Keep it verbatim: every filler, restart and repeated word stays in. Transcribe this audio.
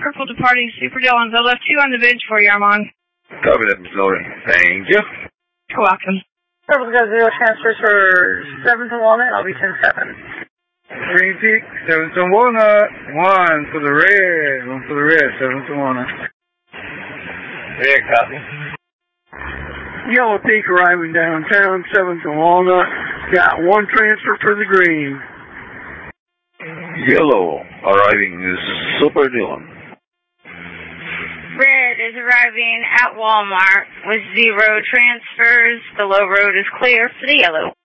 Purple departing Super Dillons. I left two on the bench for you, Armand. Copy that, Miss Lori. Thank you. You're welcome. Purple got zero transfers for seven to Walnut. I'll be ten seven. Green Peak, seven to Walnut. One for the red. One for the red, seven to Walnut. Red, copy. Yellow Peak arriving downtown, seven to Walnut. Got one transfer for the green. Yellow arriving is Super Dillon. Red is arriving at Walmart with zero transfers. The low road is clear for the yellow.